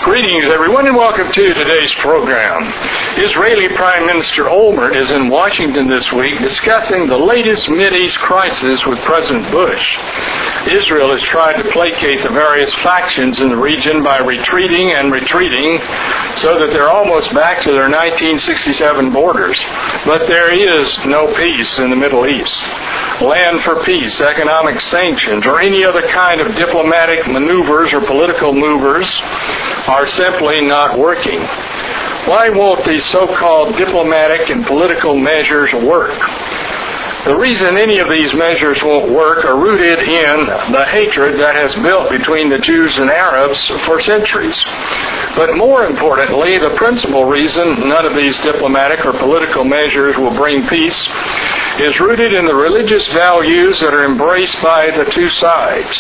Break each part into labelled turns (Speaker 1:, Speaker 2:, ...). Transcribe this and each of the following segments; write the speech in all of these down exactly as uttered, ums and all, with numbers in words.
Speaker 1: Greetings, everyone, and welcome to today's program. Israeli Prime Minister Olmert is in Washington this week discussing the latest Mideast crisis with President Bush. Israel has tried to placate the various factions in the region by retreating and retreating so that they're almost back to their nineteen sixty-seven borders. But there is no peace in the Middle East. Land for peace, economic sanctions, or any other kind of diplomatic maneuvers or political movers are simply not working. Why won't these so-called diplomatic and political measures work? The reason any of these measures won't work are rooted in the hatred that has built between the Jews and Arabs for centuries. But more importantly, the principal reason none of these diplomatic or political measures will bring peace is rooted in the religious values that are embraced by the two sides.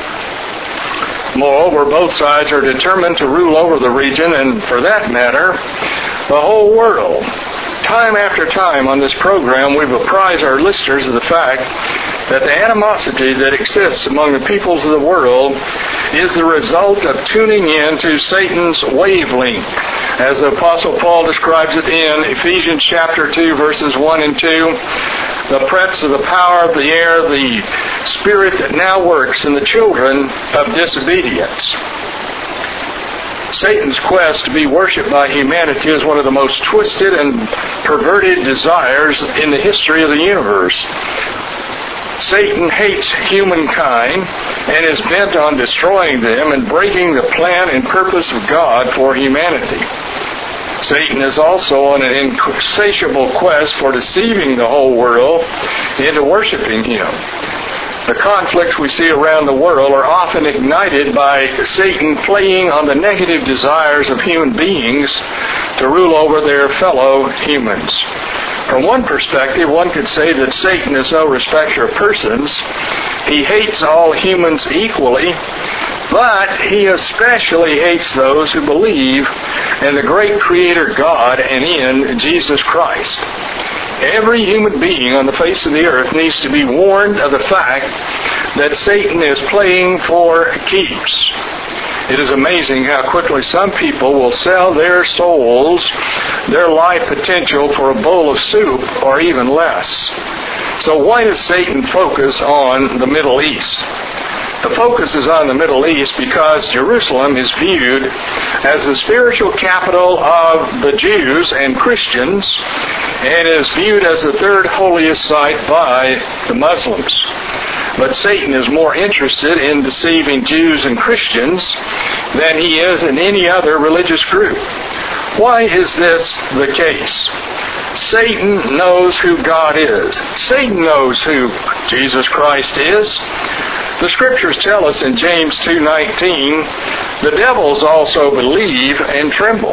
Speaker 1: Moreover, both sides are determined to rule over the region, and for that matter, the whole world. Time after time on this program, we've apprised our listeners of the fact that the animosity that exists among the peoples of the world is the result of tuning in to Satan's wavelength, as the Apostle Paul describes it in Ephesians chapter two, verses one and two. The prince of the power of the air, the spirit that now works in the children of disobedience. Satan's quest to be worshipped by humanity is one of the most twisted and perverted desires in the history of the universe. Satan hates humankind and is bent on destroying them and breaking the plan and purpose of God for humanity. Satan is also on an insatiable quest for deceiving the whole world into worshiping him. The conflicts we see around the world are often ignited by Satan playing on the negative desires of human beings to rule over their fellow humans. From one perspective, one could say that Satan is no respecter of persons. He hates all humans equally, but he especially hates those who believe in the great Creator God and in Jesus Christ. Every human being on the face of the earth needs to be warned of the fact that Satan is playing for keeps. It is amazing how quickly some people will sell their souls, their life potential for a bowl of soup or even less. So why does Satan focus on the Middle East? The focus is on the Middle East because Jerusalem is viewed as the spiritual capital of the Jews and Christians and is viewed as the third holiest site by the Muslims. But Satan is more interested in deceiving Jews and Christians than he is in any other religious group. Why is this the case? Satan knows who God is. Satan knows who Jesus Christ is. The Scriptures tell us in James two nineteen, the devils also believe and tremble.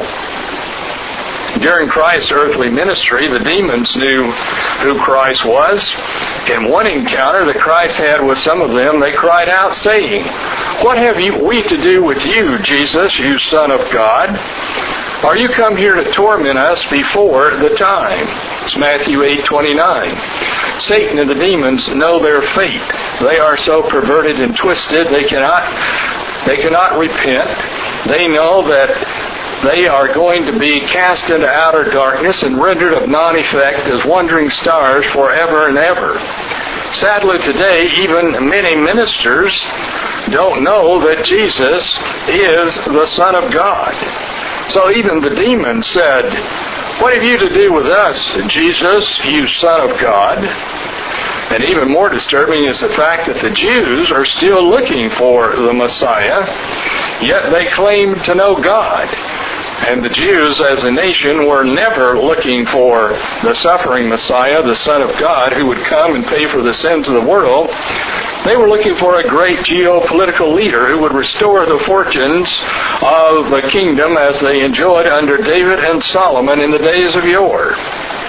Speaker 1: During Christ's earthly ministry, the demons knew who Christ was. In one encounter that Christ had with some of them, they cried out, saying, "What have you, we to do with you, Jesus, you Son of God? Are you come here to torment us before the time?" It's Matthew eight twenty-nine. Satan and the demons know their fate. They are so perverted and twisted, they cannot, they cannot repent. They know that they are going to be cast into outer darkness and rendered of non-effect as wandering stars forever and ever. Sadly today, even many ministers don't know that Jesus is the Son of God. So even the demons said, "What have you to do with us, Jesus, you Son of God?" And even more disturbing is the fact that the Jews are still looking for the Messiah, yet they claim to know God. And the Jews as a nation were never looking for the suffering Messiah, the Son of God, who would come and pay for the sins of the world. They were looking for a great geopolitical leader who would restore the fortunes of the kingdom as they enjoyed under David and Solomon in the days of yore.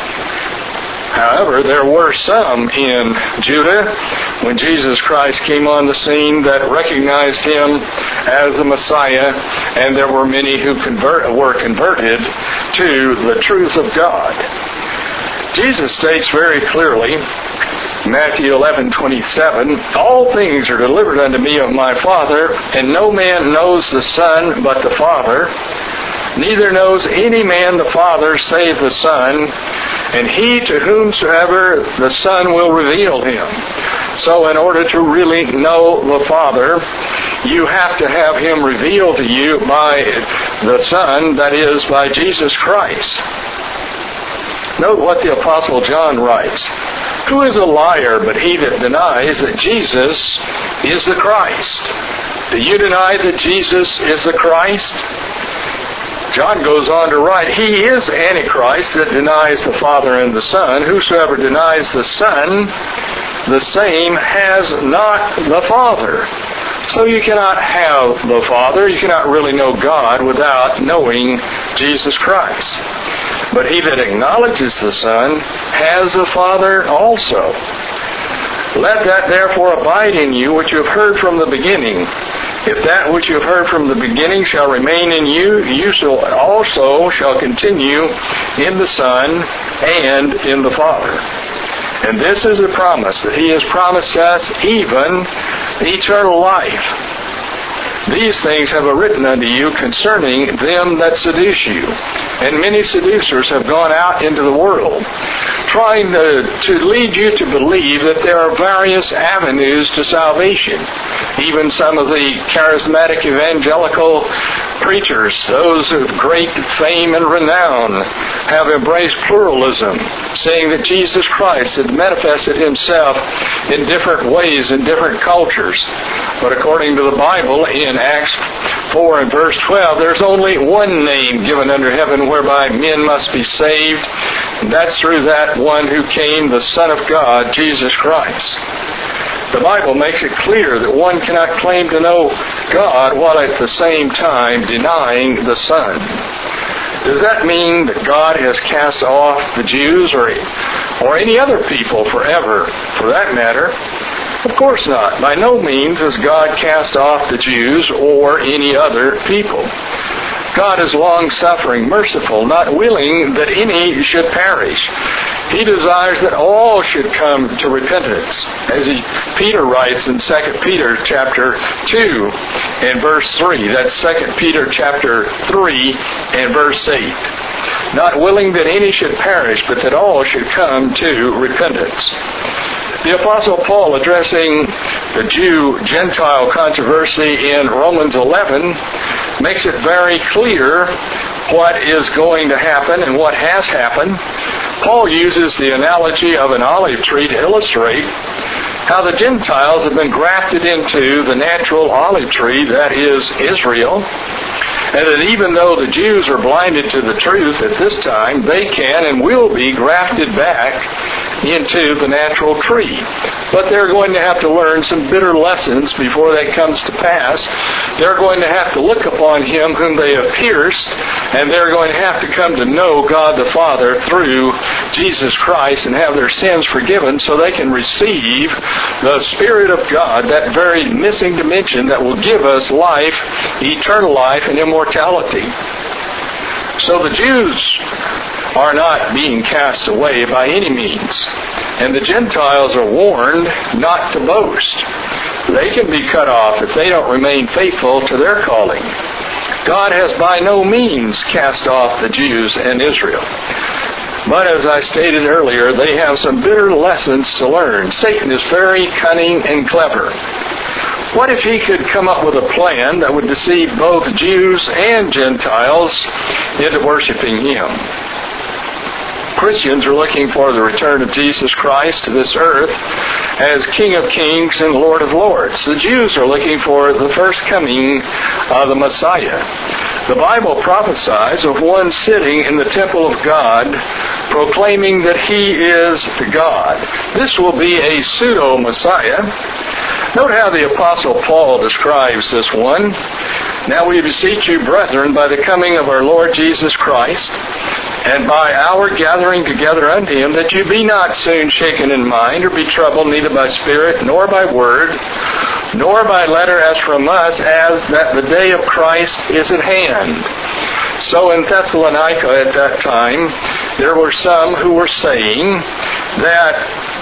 Speaker 1: However, there were some in Judah when Jesus Christ came on the scene that recognized him as the Messiah, and there were many who convert, were converted to the truth of God. Jesus states very clearly Matthew eleven twenty-seven, all things are delivered unto me of my Father, and no man knows the Son but the Father. Neither knows any man the Father save the Son, and he to whomsoever the Son will reveal him. So in order to really know the Father, you have to have him revealed to you by the Son, that is, by Jesus Christ. Note what the Apostle John writes. Who is a liar but he that denies that Jesus is the Christ? Do you deny that Jesus is the Christ? John goes on to write, he is Antichrist that denies the Father and the Son. Whosoever denies the Son, the same has not the Father. So you cannot have the Father, you cannot really know God without knowing Jesus Christ. But he that acknowledges the Son has the Father also. Let that therefore abide in you which you have heard from the beginning. If that which you have heard from the beginning shall remain in you, you shall also shall continue in the Son and in the Father. And this is the promise, that he has promised us even eternal life. These things have I written unto you concerning them that seduce you. And many seducers have gone out into the world, trying to, to lead you to believe that there are various avenues to salvation. Even some of the charismatic evangelical preachers, those of great fame and renown, have embraced pluralism, saying that Jesus Christ had manifested himself in different ways in different cultures. But according to the Bible, in Acts four and verse twelve, there's only one name given under heaven whereby men must be saved, and that's through that one who came, the Son of God, Jesus Christ. The Bible makes it clear that one cannot claim to know God while at the same time denying the Son. Does that mean that God has cast off the Jews or, or any other people forever, for that matter? Of course not. By no means has God cast off the Jews or any other people. God is long-suffering, merciful, not willing that any should perish. He desires that all should come to repentance. As he, Peter writes in Second Peter chapter two and verse three. That's Second Peter chapter three and verse eight. Not willing that any should perish, but that all should come to repentance. The Apostle Paul, addressing the Jew-Gentile controversy in Romans eleven, makes it very clear what is going to happen and what has happened. Paul uses the analogy of an olive tree to illustrate how the Gentiles have been grafted into the natural olive tree, that is Israel, and that even though the Jews are blinded to the truth at this time, they can and will be grafted back into the natural tree. But they're going to have to learn some bitter lessons before that comes to pass. They're going to have to look upon him whom they have pierced, and they're going to have to come to know God the Father through Jesus Christ and have their sins forgiven so they can receive the Spirit of God, that very missing dimension that will give us life, eternal life, and immortality. So the Jews are not being cast away by any means. And the Gentiles are warned not to boast. They can be cut off if they don't remain faithful to their calling. God has by no means cast off the Jews and Israel. But as I stated earlier, they have some bitter lessons to learn. Satan is very cunning and clever. What if he could come up with a plan that would deceive both Jews and Gentiles into worshiping him? Christians are looking for the return of Jesus Christ to this earth as King of Kings and Lord of Lords. The Jews are looking for the first coming of the Messiah. The Bible prophesies of one sitting in the temple of God, proclaiming that he is the God. This will be a pseudo-Messiah. Note how the Apostle Paul describes this one. Now we beseech you, brethren, by the coming of our Lord Jesus Christ, and by our gathering together unto him, that you be not soon shaken in mind, or be troubled neither by spirit, nor by word, nor by letter as from us, as that the day of Christ is at hand. So in Thessalonica at that time, there were some who were saying that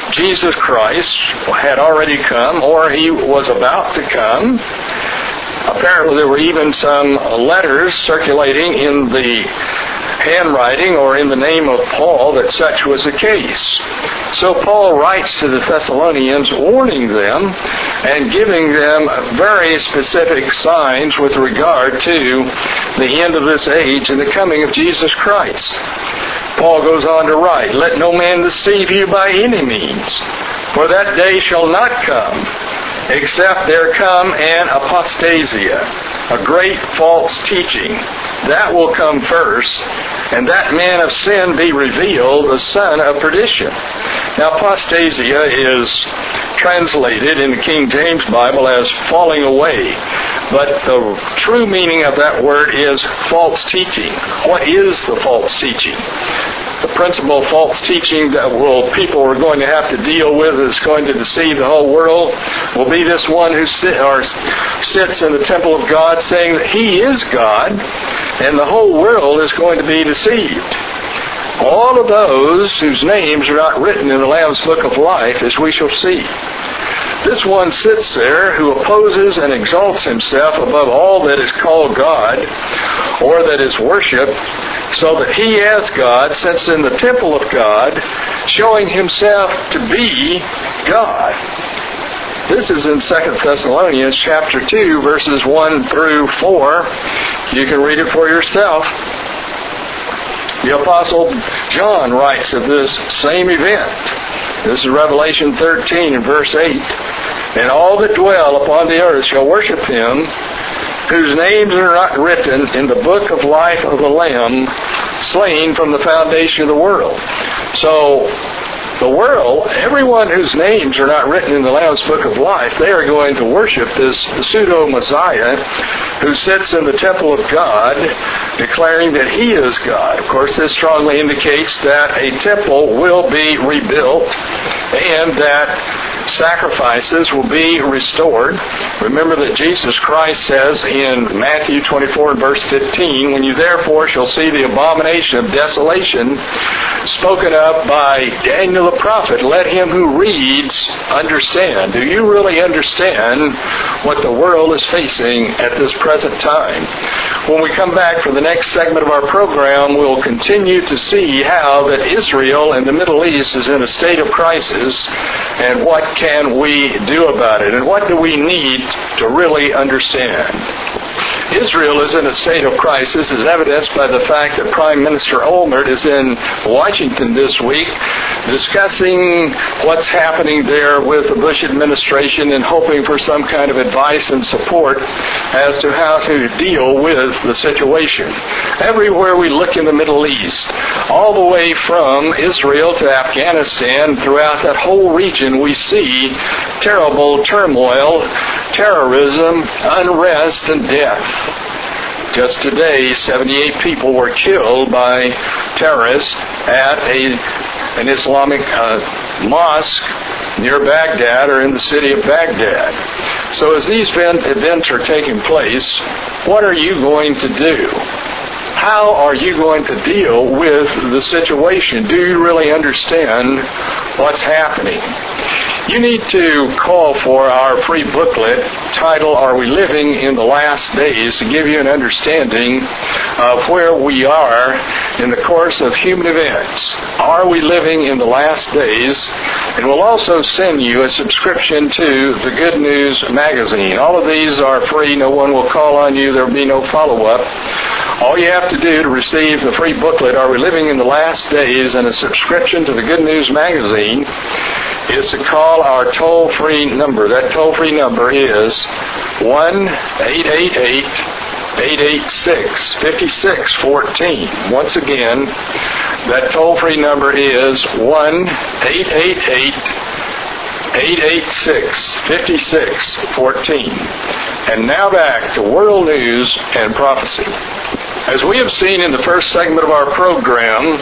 Speaker 1: Jesus Christ had already come, or he was about to come. Apparently there were even some letters circulating in the handwriting or in the name of Paul that such was the case. So Paul writes to the Thessalonians warning them and giving them very specific signs with regard to the end of this age and the coming of Jesus Christ. Paul goes on to write, "Let no man deceive you by any means, for that day shall not come, except there come an apostasia, a great false teaching. That will come first, and that man of sin be revealed, the son of perdition." Now, apostasia is translated in the King James Bible as falling away. But the true meaning of that word is false teaching. What is the false teaching? The principal false teaching that will people are going to have to deal with is going to deceive the whole world will be this one who sit, or sits in the temple of God saying that he is God, and the whole world is going to be deceived. All of those whose names are not written in the Lamb's Book of Life, as we shall see. This one sits there who opposes and exalts himself above all that is called God or that is worshipped, so that he as God sits in the temple of God, showing himself to be God. This is in Second Thessalonians chapter two, verses one through four. You can read it for yourself. The Apostle John writes of this same event. This is Revelation thirteen and verse eight. "And all that dwell upon the earth shall worship him, whose names are not written in the book of life of the Lamb, slain from the foundation of the world." So, the world, everyone whose names are not written in the Lamb's Book of Life, they are going to worship this pseudo-Messiah who sits in the temple of God, declaring that he is God. Of course, this strongly indicates that a temple will be rebuilt and that sacrifices will be restored. Remember that Jesus Christ says in Matthew twenty-four and verse fifteen, "When you therefore shall see the abomination of desolation spoken of by Daniel the prophet, let him who reads understand." Do you really understand what the world is facing at this present time? When we come back for the next segment of our program, we'll continue to see how that Israel and the Middle East is in a state of crisis, and what can we do about it, and what do we need to really understand. Israel is in a state of crisis, as evidenced by the fact that Prime Minister Olmert is in Washington this week discussing what's happening there with the Bush administration and hoping for some kind of advice and support as to how to deal with the situation. Everywhere we look in the Middle East, all the way from Israel to Afghanistan, throughout that whole region, we see terrible turmoil, terrorism, unrest, and death. Just today, seventy-eight people were killed by terrorists at a, an Islamic uh, mosque near Baghdad, or in the city of Baghdad. So as these events are taking place, what are you going to do? How are you going to deal with the situation? Do you really understand what's happening? You need to call for our free booklet titled, "Are We Living in the Last Days?" to give you an understanding of where we are in the course of human events. Are we living in the last days? And we'll also send you a subscription to the Good News magazine. All of these are free. No one will call on you. There will be no follow-up. All you have to do to receive the free booklet, "Are We Living in the Last Days?" and a subscription to the Good News magazine is to call our toll-free number. That toll-free number is one eight eight eight, eight eight six, five six one four. Once again, that toll-free number is one eight eight eight, eight eight six, five six one four. And now back to World News and Prophecy. As we have seen in the first segment of our program,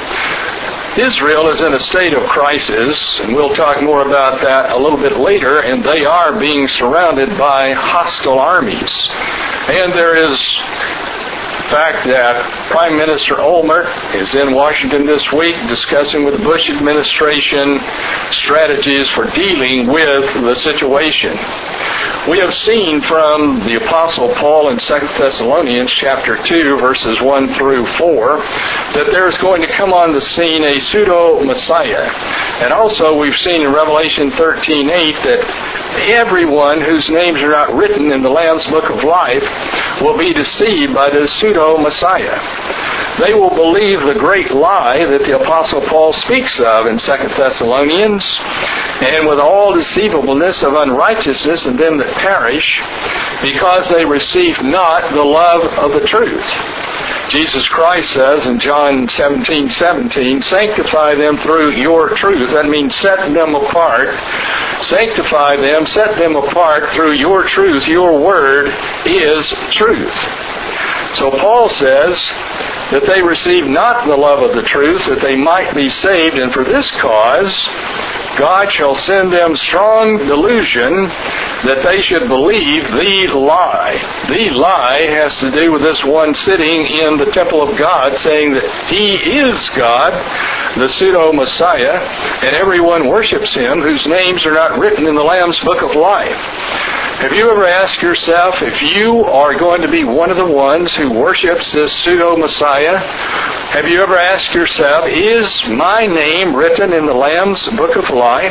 Speaker 1: Israel is in a state of crisis, and we'll talk more about that a little bit later, and they are being surrounded by hostile armies. And there is fact that Prime Minister Olmert is in Washington this week discussing with the Bush administration strategies for dealing with the situation. We have seen from the Apostle Paul in Second Thessalonians chapter two, verses one through four, that there is going to come on the scene a pseudo-Messiah. And also we've seen in Revelation thirteen eight that everyone whose names are not written in the Lamb's Book of Life will be deceived by this pseudo-Messiah. They will believe the great lie that the Apostle Paul speaks of in Second Thessalonians, and with all deceivableness of unrighteousness in them that perish, because they receive not the love of the truth. Jesus Christ says in John seventeen seventeen, sanctify them through your truth. That means set them apart. Sanctify them, set them apart through your truth. Your word is truth. So Paul says that they receive not the love of the truth, that they might be saved, and for this cause God shall send them strong delusion that they should believe the lie. The lie has to do with this one sitting in the temple of God saying that he is God, the pseudo-Messiah, and everyone worships him whose names are not written in the Lamb's Book of Life. Have you ever asked yourself if you are going to be one of the ones who worships this pseudo-Messiah? Have you ever asked yourself, is my name written in the Lamb's Book of Life?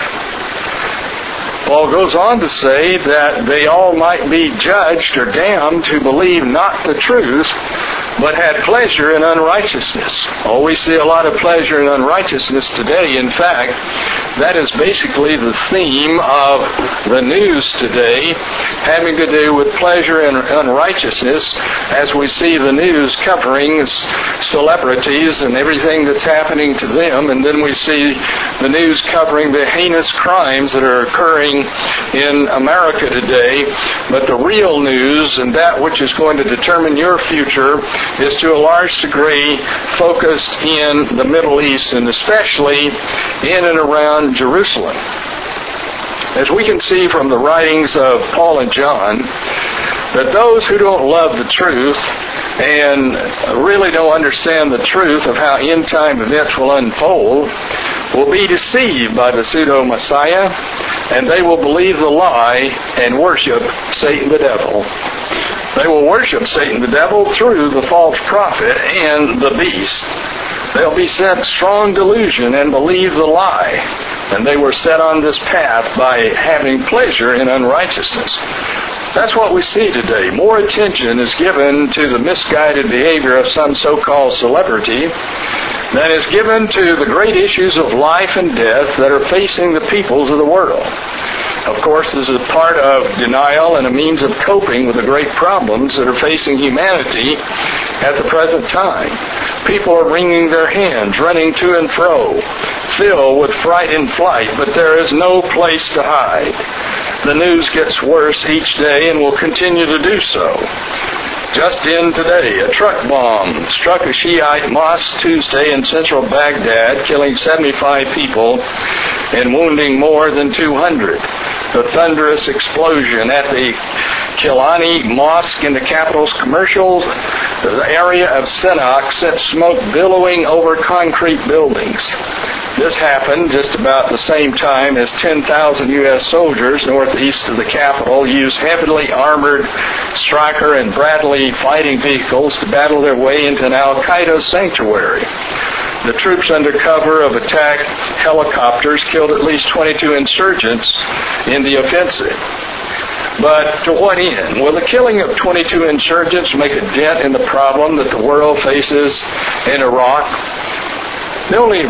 Speaker 1: Paul goes on to say that they all might be judged or damned who believe not the truth, but had pleasure in unrighteousness. Oh, we see a lot of pleasure in unrighteousness today. In fact, that is basically the theme of the news today, having to do with pleasure in unrighteousness, as we see the news covering celebrities and everything that's happening to them, and then we see the news covering the heinous crimes that are occurring in America today. But the real news, and that which is going to determine your future, is to a large degree focused in the Middle East, and especially in and around Jerusalem. As we can see from the writings of Paul and John, that those who don't love the truth and really don't understand the truth of how end-time events will unfold will be deceived by the pseudo-Messiah, and they will believe the lie and worship Satan the devil. They will worship Satan the devil through the false prophet and the beast. They'll be sent strong delusion and believe the lie, and they were set on this path by having pleasure in unrighteousness. That's what we see today. More attention is given to the misguided behavior of some so-called celebrity than is given to the great issues of life and death that are facing the peoples of the world. Of course, this is part of denial and a means of coping with the great problems that are facing humanity at the present time. People are wringing their hands, running to and fro, filled with fright and flight, but there is no place to hide. The news gets worse each day and will continue to do so. Just in today, a truck bomb struck a Shiite mosque Tuesday in central Baghdad, killing seventy-five people and wounding more than two hundred. The thunderous explosion at the Kilani Mosque in the capital's commercial area of Sinaq sent smoke billowing over concrete buildings. This happened just about the same time as ten thousand U S soldiers northeast of the capital used heavily armored Stryker and Bradley fighting vehicles to battle their way into an Al-Qaeda sanctuary. The troops under cover of attack helicopters killed at least twenty-two insurgents in the offensive. But to what end? Will the killing of twenty-two insurgents make a dent in the problem that the world faces in Iraq? The only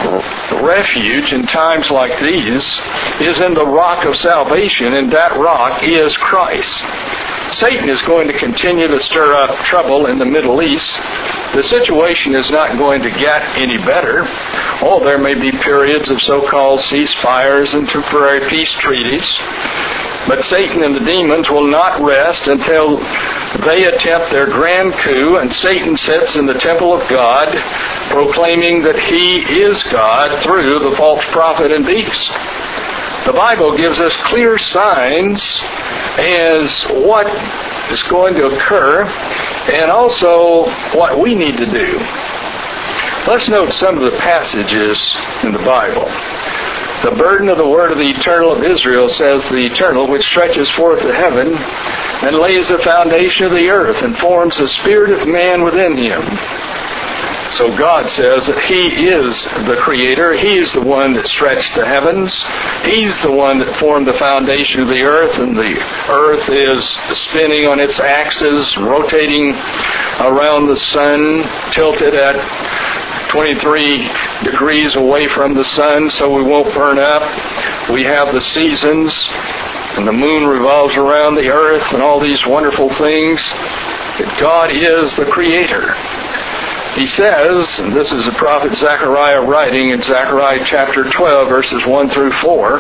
Speaker 1: refuge in times like these is in the rock of salvation, and that rock is Christ. Satan is going to continue to stir up trouble in the Middle East. The situation is not going to get any better. Oh, there may be periods of so-called ceasefires and temporary peace treaties. But Satan and the demons will not rest until they attempt their grand coup, and Satan sits in the temple of God, proclaiming that he is God through the false prophet and beast. The Bible gives us clear signs as what is going to occur, and also what we need to do. Let's note some of the passages in the Bible. The burden of the word of the Eternal of Israel, says the Eternal, which stretches forth the heaven and lays the foundation of the earth and forms the spirit of man within him. So God says that He is the Creator. He's the one that stretched the heavens. He's the one that formed the foundation of the earth, and the earth is spinning on its axis, rotating around the sun, tilted at twenty-three degrees away from the sun so we won't burn up. We have the seasons, and the moon revolves around the earth, and all these wonderful things. God is the Creator. He says, and this is the prophet Zechariah writing in Zechariah chapter twelve, verses one through four.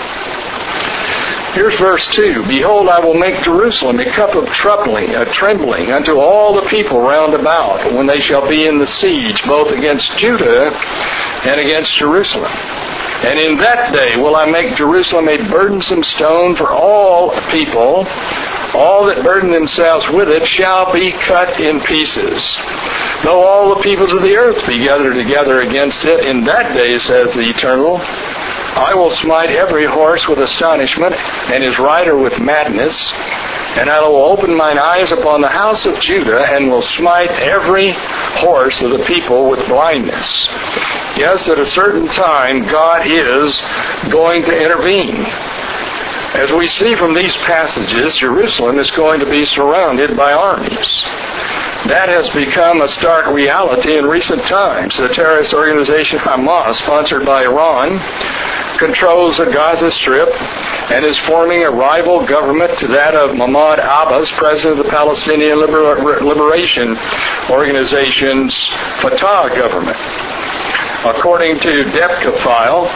Speaker 1: Here's verse two. Behold, I will make Jerusalem a cup of troubling, a trembling unto all the people round about, when they shall be in the siege, both against Judah and against Jerusalem. And in that day will I make Jerusalem a burdensome stone for all people. All that burden themselves with it shall be cut in pieces. Though all the peoples of the earth be gathered together against it, in that day, says the Eternal, I will smite every horse with astonishment, and his rider with madness. And I will open mine eyes upon the house of Judah, and will smite every horse of the people with blindness. Yes, at a certain time, God is going to intervene. As we see from these passages, Jerusalem is going to be surrounded by armies. That has become a stark reality in recent times. The terrorist organization Hamas, sponsored by Iran, controls the Gaza Strip and is forming a rival government to that of Mahmoud Abbas, president of the Palestinian Liber- Liberation Organization's Fatah government. According to Depka file,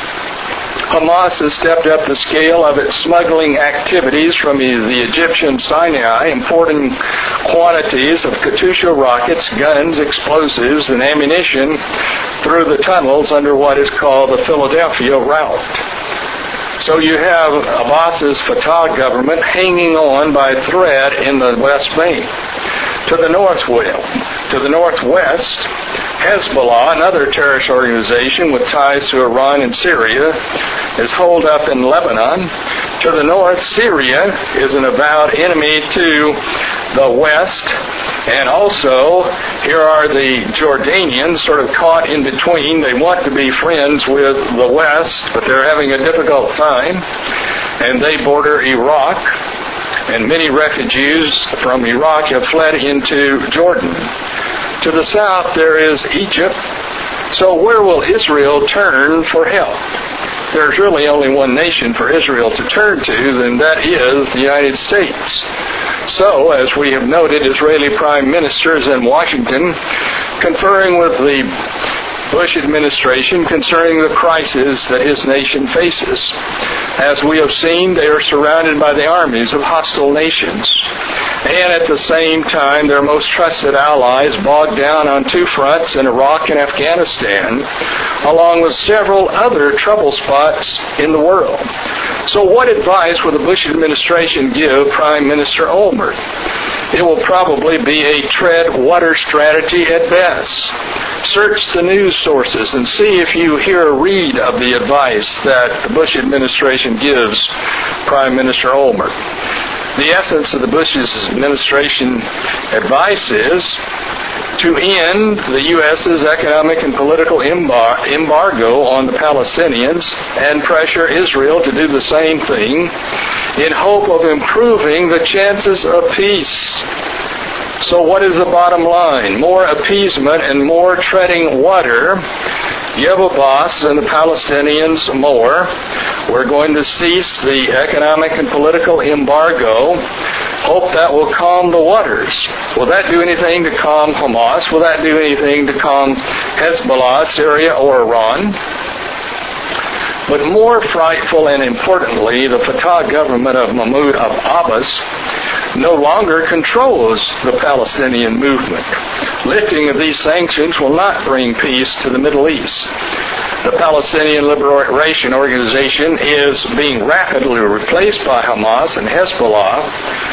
Speaker 1: Hamas has stepped up the scale of its smuggling activities from the Egyptian Sinai, importing quantities of Katyusha rockets, guns, explosives, and ammunition through the tunnels under what is called the Philadelphia route. So you have Abbas's Fatah government hanging on by a thread in the West Bank. To the northwest, to the northwest, Hezbollah, another terrorist organization with ties to Iran and Syria, is holed up in Lebanon. To the north, Syria is an avowed enemy to the west. And also, here are the Jordanians sort of caught in between. They want to be friends with the west, but they're having a difficult time. And they border Iraq. And many refugees from Iraq have fled into Jordan. To the south, there is Egypt. So where will Israel turn for help? There's really only one nation for Israel to turn to, and that is the United States. So, as we have noted, Israeli prime ministers in Washington conferring with the Bush administration concerning the crisis that his nation faces. As we have seen, they are surrounded by the armies of hostile nations. And at the same time, their most trusted allies bogged down on two fronts in Iraq and Afghanistan, along with several other trouble spots in the world. So what advice will the Bush administration give Prime Minister Olmert? It will probably be a tread water strategy at best. Search the news sources and see if you hear or read of the advice that the Bush administration gives Prime Minister Olmert. The essence of the Bush administration advice is to end the U S's economic and political embar- embargo on the Palestinians and pressure Israel to do the same thing in hope of improving the chances of peace. So what is the bottom line? More appeasement and more treading water. Give Abbas and the Palestinians more. We're going to cease the economic and political embargo. Hope that will calm the waters. Will that do anything to calm Hamas? Will that do anything to calm Hezbollah, Syria, or Iran? But more frightful and importantly, the Fatah government of Mahmoud Abbas no longer controls the Palestinian movement. Lifting of these sanctions will not bring peace to the Middle East. The Palestinian Liberation Organization is being rapidly replaced by Hamas and Hezbollah.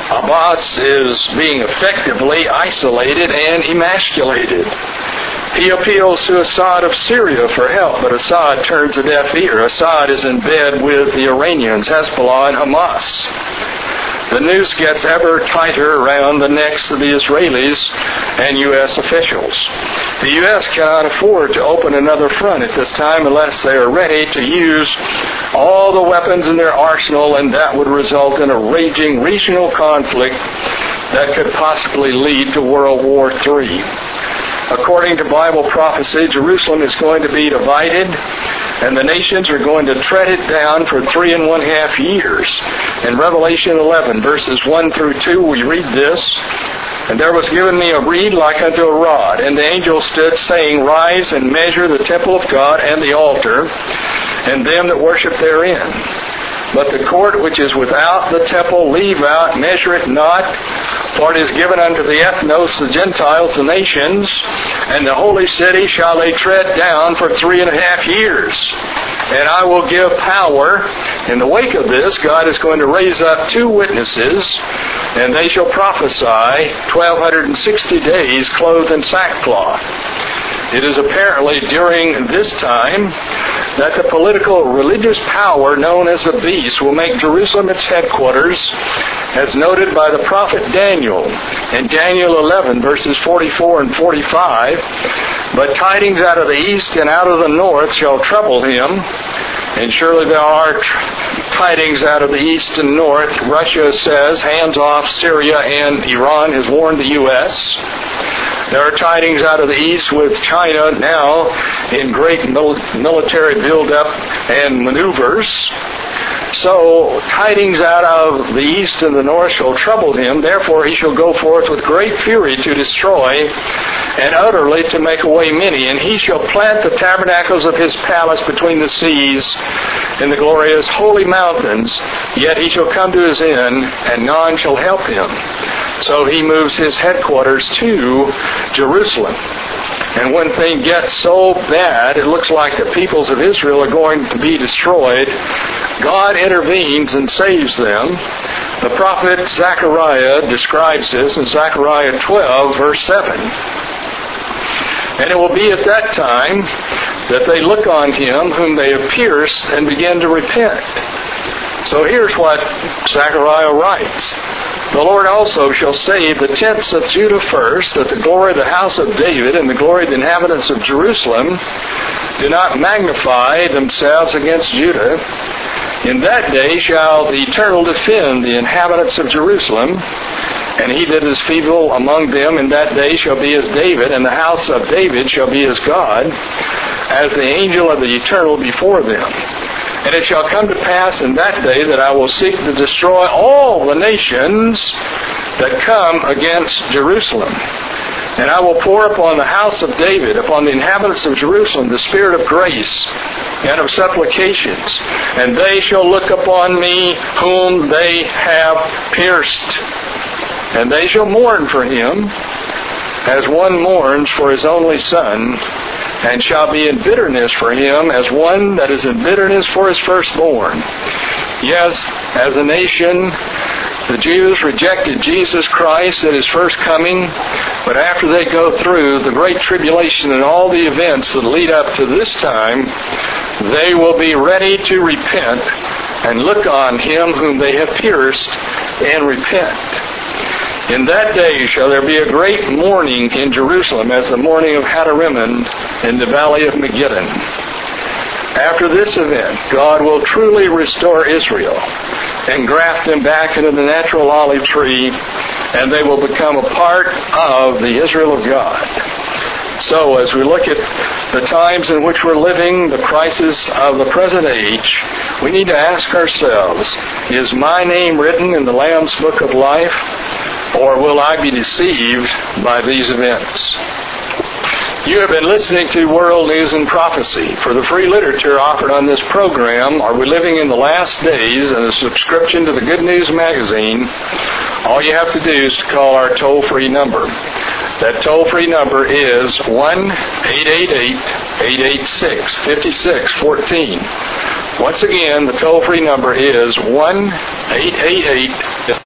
Speaker 1: Abbas is being effectively isolated and emasculated. He appeals to Assad of Syria for help, but Assad turns a deaf ear. Assad is in bed with the Iranians, Hezbollah, and Hamas. The noose gets ever tighter around the necks of the Israelis and U S officials. The U S cannot afford to open another front at this time unless they are ready to use all the weapons in their arsenal, and that would result in a raging regional conflict that could possibly lead to World War Three. According to Bible prophecy, Jerusalem is going to be divided, and the nations are going to tread it down for three and one half years. In Revelation eleven, verses one through two, we read this, "And there was given me a reed like unto a rod, and the angel stood, saying, Rise and measure the temple of God and the altar, and them that worship therein. But the court which is without the temple leave out, measure it not, for it is given unto the ethnos, the Gentiles, the nations, and the holy city shall they tread down for three and a half years. And I will give power." In the wake of this, God is going to raise up two witnesses, and they shall prophesy twelve sixty days clothed in sackcloth. It is apparently during this time that the political religious power known as the beast will make Jerusalem its headquarters, as noted by the prophet Daniel in Daniel eleven, verses forty-four and forty-five. "But tidings out of the east and out of the north shall trouble him." And surely there are tidings out of the east and north. Russia says, hands off, Syria and Iran has warned the U S There are tidings out of the east with China now in great mil- military build-up and maneuvers. So, tidings out of the east and the north shall trouble him. Therefore he shall go forth with great fury to destroy, and utterly to make away many. And he shall plant the tabernacles of his palace between the seas in the glorious holy mountains. Yet he shall come to his end, and none shall help him. So he moves his headquarters to Jerusalem. And when things get so bad, it looks like the peoples of Israel are going to be destroyed, God intervenes and saves them. The prophet Zechariah describes this in Zechariah twelve, verse seven. "And it will be at that time that they look on him whom they have pierced and begin to repent." So here's what Zechariah writes. "The Lord also shall save the tents of Judah first, that the glory of the house of David and the glory of the inhabitants of Jerusalem do not magnify themselves against Judah. In that day shall the Eternal defend the inhabitants of Jerusalem, and he that is feeble among them in that day shall be as David, and the house of David shall be as God, as the angel of the Eternal before them. And it shall come to pass in that day that I will seek to destroy all the nations that come against Jerusalem. And I will pour upon the house of David, upon the inhabitants of Jerusalem, the spirit of grace and of supplications. And they shall look upon me whom they have pierced. And they shall mourn for him, as one mourns for his only son, and shall be in bitterness for him, as one that is in bitterness for his firstborn. Yes, as a nation, the Jews rejected Jesus Christ at his first coming, but after they go through the great tribulation and all the events that lead up to this time, they will be ready to repent and look on him whom they have pierced and repent. In that day shall there be a great mourning in Jerusalem, as the mourning of Hadarimmon in the valley of Megiddon. After this event, God will truly restore Israel and graft them back into the natural olive tree, and they will become a part of the Israel of God. So, as we look at the times in which we're living, the crisis of the present age, we need to ask ourselves, is my name written in the Lamb's Book of Life? Or will I be deceived by these events? You have been listening to World News and Prophecy. For the free literature offered on this program, Are We Living in the Last Days, and a subscription to the Good News magazine, all you have to do is to call our toll-free number. That toll-free number is one eight eight eight, eight eight six, five six one four. Once again, the toll-free number is one eight eight eight